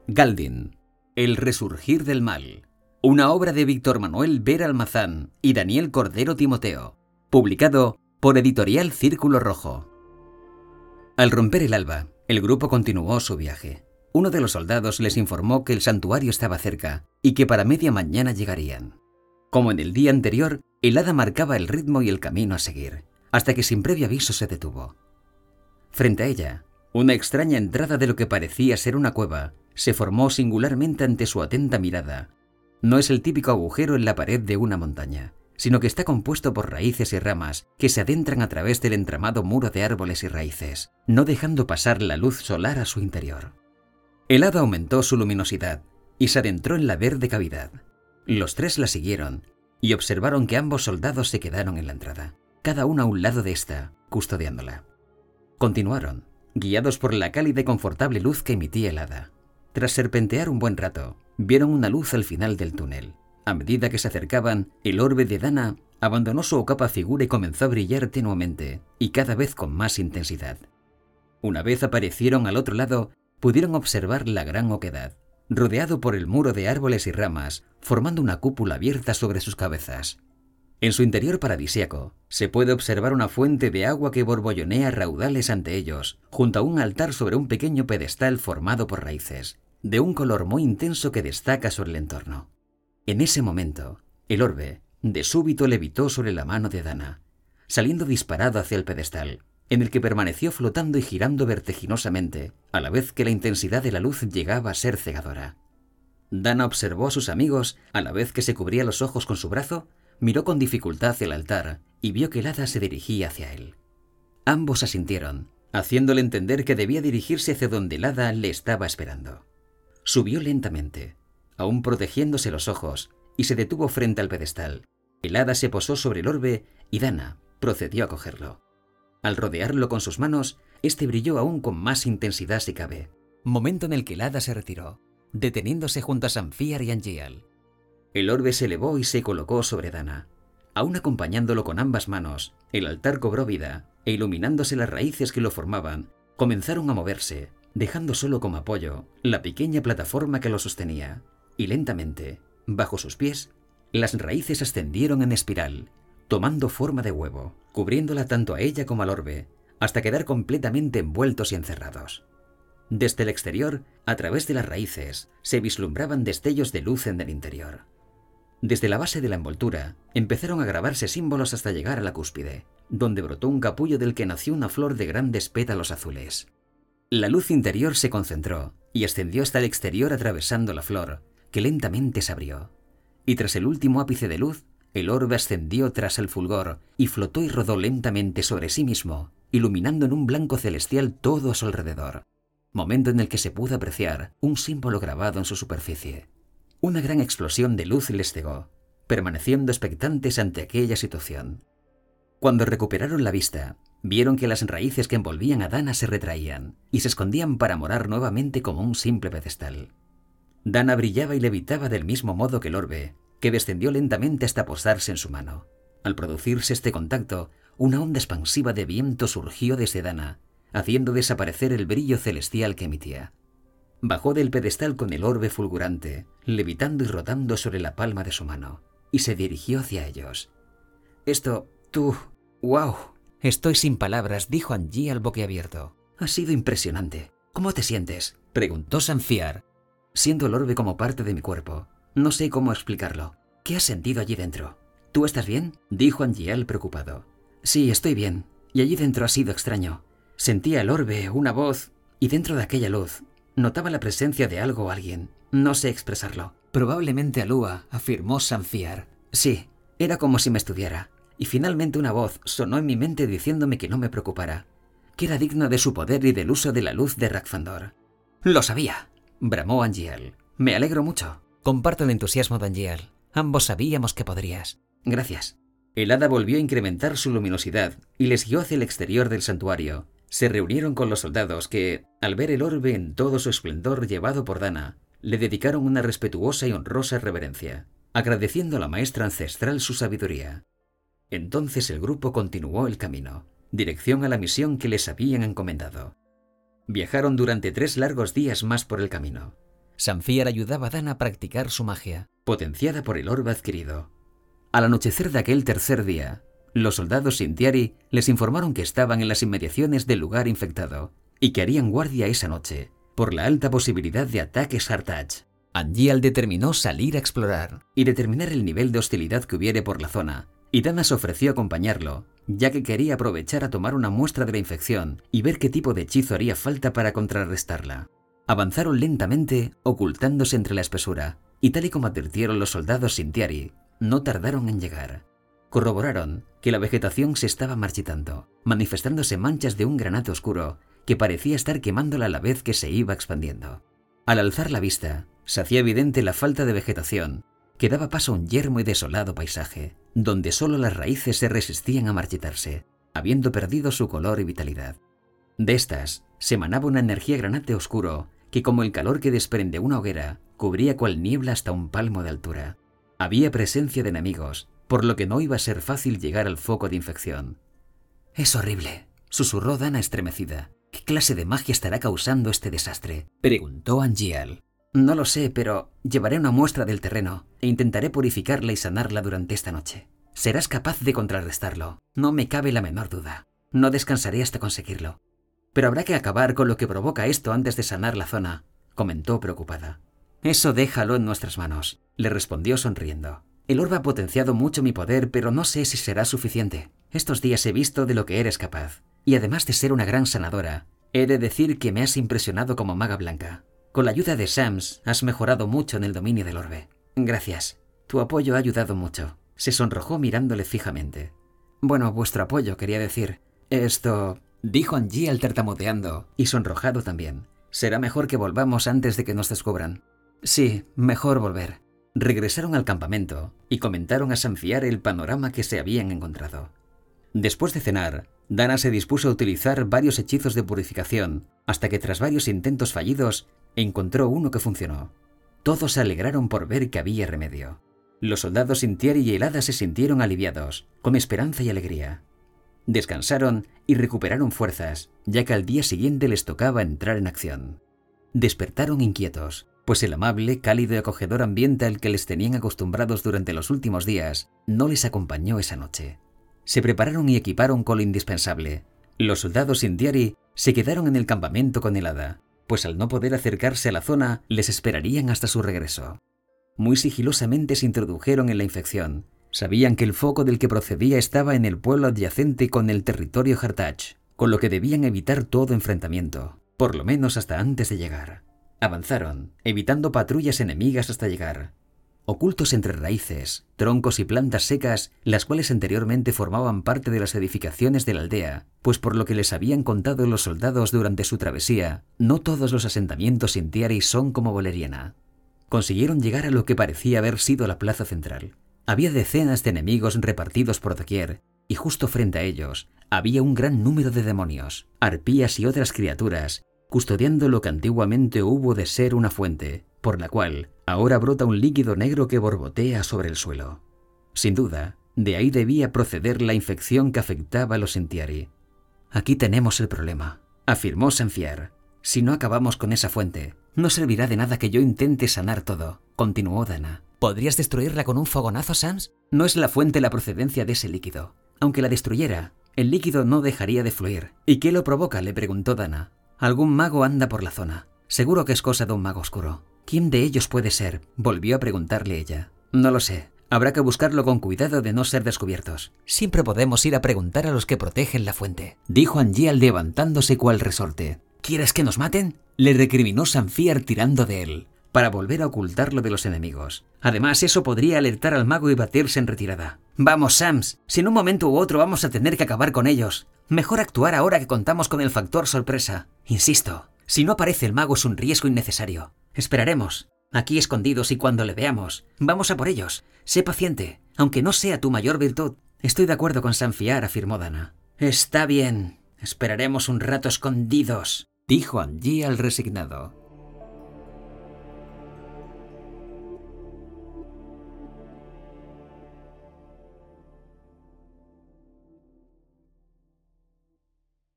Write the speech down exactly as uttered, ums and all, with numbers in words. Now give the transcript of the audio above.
Galdin, El resurgir del mal. Una obra de Víctor Manuel Vera Almazán y Daniel Cordero Timoteo. Publicado por Editorial Círculo Rojo. Al romper el alba, el grupo continuó su viaje. Uno de los soldados les informó que el santuario estaba cerca y que para media mañana llegarían. Como en el día anterior, el hada marcaba el ritmo y el camino a seguir, hasta que sin previo aviso se detuvo. Frente a ella, una extraña entrada de lo que parecía ser una cueva se formó singularmente ante su atenta mirada. No es el típico agujero en la pared de una montaña, sino que está compuesto por raíces y ramas que se adentran a través del entramado muro de árboles y raíces, no dejando pasar la luz solar a su interior. El hada aumentó su luminosidad y se adentró en la verde cavidad. Los tres la siguieron y observaron que ambos soldados se quedaron en la entrada, cada uno a un lado de esta, custodiándola. Continuaron, guiados por la cálida y confortable luz que emitía el hada. Tras serpentear un buen rato, vieron una luz al final del túnel. A medida que se acercaban, el orbe de Dana abandonó su ocapa figura y comenzó a brillar tenuamente, y cada vez con más intensidad. Una vez aparecieron al otro lado, pudieron observar la gran oquedad, rodeado por el muro de árboles y ramas, formando una cúpula abierta sobre sus cabezas. En su interior paradisíaco, se puede observar una fuente de agua que borbollonea raudales ante ellos, junto a un altar sobre un pequeño pedestal formado por raíces, de un color muy intenso que destaca sobre el entorno. En ese momento, el orbe, de súbito, levitó sobre la mano de Dana, saliendo disparado hacia el pedestal, en el que permaneció flotando y girando vertiginosamente, a la vez que la intensidad de la luz llegaba a ser cegadora. Dana observó a sus amigos, a la vez que se cubría los ojos con su brazo, miró con dificultad hacia el altar y vio que el hada se dirigía hacia él. Ambos asintieron, haciéndole entender que debía dirigirse hacia donde el hada le estaba esperando. Subió lentamente, aún protegiéndose los ojos, y se detuvo frente al pedestal. El hada se posó sobre el orbe y Dana procedió a cogerlo. Al rodearlo con sus manos, este brilló aún con más intensidad si cabe, momento en el que el hada se retiró, deteniéndose junto a Sanfiar y Angial. El orbe se elevó y se colocó sobre Dana. Aún acompañándolo con ambas manos, el altar cobró vida, e iluminándose las raíces que lo formaban, comenzaron a moverse, dejando solo como apoyo la pequeña plataforma que lo sostenía, y lentamente, bajo sus pies, las raíces ascendieron en espiral, tomando forma de huevo, cubriéndola tanto a ella como al orbe, hasta quedar completamente envueltos y encerrados. Desde el exterior, a través de las raíces, se vislumbraban destellos de luz en el interior. Desde la base de la envoltura, empezaron a grabarse símbolos hasta llegar a la cúspide, donde brotó un capullo del que nació una flor de grandes pétalos azules. La luz interior se concentró y ascendió hasta el exterior atravesando la flor, que lentamente se abrió. Y tras el último ápice de luz, el orbe ascendió tras el fulgor y flotó y rodó lentamente sobre sí mismo, iluminando en un blanco celestial todo a su alrededor, momento en el que se pudo apreciar un símbolo grabado en su superficie. Una gran explosión de luz les cegó, permaneciendo expectantes ante aquella situación. Cuando recuperaron la vista, vieron que las raíces que envolvían a Dana se retraían y se escondían para morar nuevamente como un simple pedestal. Dana brillaba y levitaba del mismo modo que el orbe, que descendió lentamente hasta posarse en su mano. Al producirse este contacto, una onda expansiva de viento surgió desde Dana, haciendo desaparecer el brillo celestial que emitía. Bajó del pedestal con el orbe fulgurante, levitando y rotando sobre la palma de su mano, y se dirigió hacia ellos. Esto, tú, wow. Estoy sin palabras, dijo Angie al boquiabierto. Ha sido impresionante. ¿Cómo te sientes?, preguntó Sanfiar. Siento el orbe como parte de mi cuerpo. No sé cómo explicarlo. ¿Qué has sentido allí dentro? ¿Tú estás bien?, dijo Angial preocupado. Sí, estoy bien. Y allí dentro ha sido extraño. Sentía el orbe, una voz, y dentro de aquella luz notaba la presencia de algo o alguien. No sé expresarlo. Probablemente Alúa, afirmó Sanfiar. Sí, era como si me estuviera. Y finalmente una voz sonó en mi mente diciéndome que no me preocupara, que era digno de su poder y del uso de la luz de Rakfandor. Lo sabía, bramó Angial. Me alegro mucho. Comparto el entusiasmo de Angial. Ambos sabíamos que podrías. Gracias. El hada volvió a incrementar su luminosidad y les guió hacia el exterior del santuario. Se reunieron con los soldados que, al ver el orbe en todo su esplendor llevado por Dana, le dedicaron una respetuosa y honrosa reverencia, agradeciendo a la maestra ancestral su sabiduría. Entonces el grupo continuó el camino, dirección a la misión que les habían encomendado. Viajaron durante tres largos días más por el camino. Sanfiar ayudaba a Dana a practicar su magia, potenciada por el orbe adquirido. Al anochecer de aquel tercer día, los soldados Sintiari les informaron que estaban en las inmediaciones del lugar infectado y que harían guardia esa noche, por la alta posibilidad de ataques Hartach. Angial determinó salir a explorar y determinar el nivel de hostilidad que hubiere por la zona, y Dana se ofreció a acompañarlo, ya que quería aprovechar a tomar una muestra de la infección y ver qué tipo de hechizo haría falta para contrarrestarla. Avanzaron lentamente, ocultándose entre la espesura, y tal y como advirtieron los soldados Sintiari, no tardaron en llegar. Corroboraron que la vegetación se estaba marchitando, manifestándose manchas de un granate oscuro que parecía estar quemándola a la vez que se iba expandiendo. Al alzar la vista, se hacía evidente la falta de vegetación, que daba paso a un yermo y desolado paisaje, donde solo las raíces se resistían a marchitarse, habiendo perdido su color y vitalidad. De estas, se emanaba una energía granate oscuro, que como el calor que desprende una hoguera, cubría cual niebla hasta un palmo de altura. Había presencia de enemigos, por lo que no iba a ser fácil llegar al foco de infección. «Es horrible», susurró Dana estremecida. «¿Qué clase de magia estará causando este desastre?», preguntó Angial. «No lo sé, pero llevaré una muestra del terreno e intentaré purificarla y sanarla durante esta noche. Serás capaz de contrarrestarlo, no me cabe la menor duda. No descansaré hasta conseguirlo. Pero habrá que acabar con lo que provoca esto antes de sanar la zona», comentó preocupada. «Eso déjalo en nuestras manos», le respondió sonriendo. «El orbe ha potenciado mucho mi poder, pero no sé si será suficiente. Estos días he visto de lo que eres capaz, y además de ser una gran sanadora, he de decir que me has impresionado como maga blanca. Con la ayuda de Shams has mejorado mucho en el dominio del orbe. Gracias. Tu apoyo ha ayudado mucho». Se sonrojó mirándole fijamente. «Bueno, vuestro apoyo, quería decir. Esto», dijo Angial tartamudeando, y sonrojado también. «Será mejor que volvamos antes de que nos descubran». «Sí, mejor volver». Regresaron al campamento y comentaron a Sanfiar el panorama que se habían encontrado. Después de cenar, Dana se dispuso a utilizar varios hechizos de purificación, hasta que tras varios intentos fallidos, encontró uno que funcionó. Todos se alegraron por ver que había remedio. Los soldados Sintiari y el hada se sintieron aliviados, con esperanza y alegría. Descansaron y recuperaron fuerzas, ya que al día siguiente les tocaba entrar en acción. Despertaron inquietos, pues el amable, cálido y acogedor ambiente al que les tenían acostumbrados durante los últimos días no les acompañó esa noche. Se prepararon y equiparon con lo indispensable. Los soldados Sintiari se quedaron en el campamento con el hada, pues al no poder acercarse a la zona les esperarían hasta su regreso. Muy sigilosamente se introdujeron en la infección. Sabían que el foco del que procedía estaba en el pueblo adyacente con el territorio Hartach, con lo que debían evitar todo enfrentamiento, por lo menos hasta antes de llegar. Avanzaron, evitando patrullas enemigas hasta llegar. Ocultos entre raíces, troncos y plantas secas, las cuales anteriormente formaban parte de las edificaciones de la aldea, pues por lo que les habían contado los soldados durante su travesía, no todos los asentamientos Sintiari son como Valeriana. Consiguieron llegar a lo que parecía haber sido la plaza central. Había decenas de enemigos repartidos por doquier, y justo frente a ellos había un gran número de demonios, arpías y otras criaturas, custodiando lo que antiguamente hubo de ser una fuente, por la cual ahora brota un líquido negro que borbotea sobre el suelo. Sin duda, de ahí debía proceder la infección que afectaba a los Sintiari. «Aquí tenemos el problema», afirmó Sanfiar. «Si no acabamos con esa fuente, no servirá de nada que yo intente sanar todo», continuó Dana. «¿Podrías destruirla con un fogonazo, Shams? No es la fuente la procedencia de ese líquido. Aunque la destruyera, el líquido no dejaría de fluir». «¿Y qué lo provoca?», le preguntó Dana. «Algún mago anda por la zona. Seguro que es cosa de un mago oscuro». «¿Quién de ellos puede ser?», volvió a preguntarle ella. «No lo sé. Habrá que buscarlo con cuidado de no ser descubiertos. Siempre podemos ir a preguntar a los que protegen la fuente», dijo Angial levantándose cual resorte. «¿Quieres que nos maten?», le recriminó Sanfiar tirando de él, para volver a ocultarlo de los enemigos. «Además, eso podría alertar al mago y batirse en retirada». «Vamos, Shams. Si en un momento u otro vamos a tener que acabar con ellos. Mejor actuar ahora que contamos con el factor sorpresa. Insisto, si no aparece el mago es un riesgo innecesario. Esperaremos, aquí escondidos, y cuando le veamos, vamos a por ellos. Sé paciente, aunque no sea tu mayor virtud». «Estoy de acuerdo con Sanfiar», afirmó Dana. «Está bien. Esperaremos un rato escondidos», dijo Angial resignado.